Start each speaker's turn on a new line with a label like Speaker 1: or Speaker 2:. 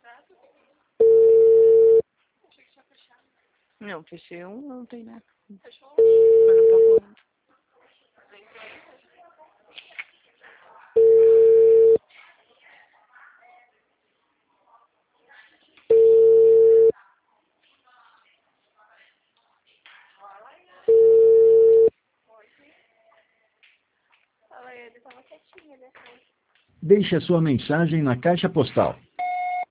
Speaker 1: Não, fechei um, não tem nada.
Speaker 2: Fechou?
Speaker 1: Mas não pagou ainda.
Speaker 2: Fala, ele tava quietinho, né?
Speaker 3: Deixe a sua mensagem na caixa postal